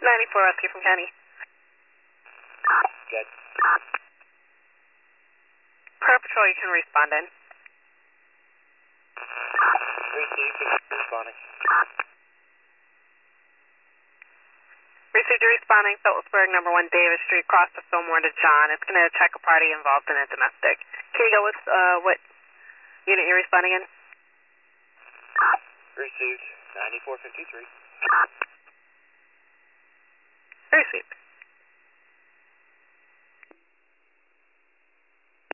94 rescue from County. Good. Per patrol, you can respond in. Received, responding. Received a responding, Phillipsburg, number 1 Davis Street, cross the Fillmore to John. It's going to check a party involved in a domestic. Can you go with what unit you're responding in? Received, 9453. Received.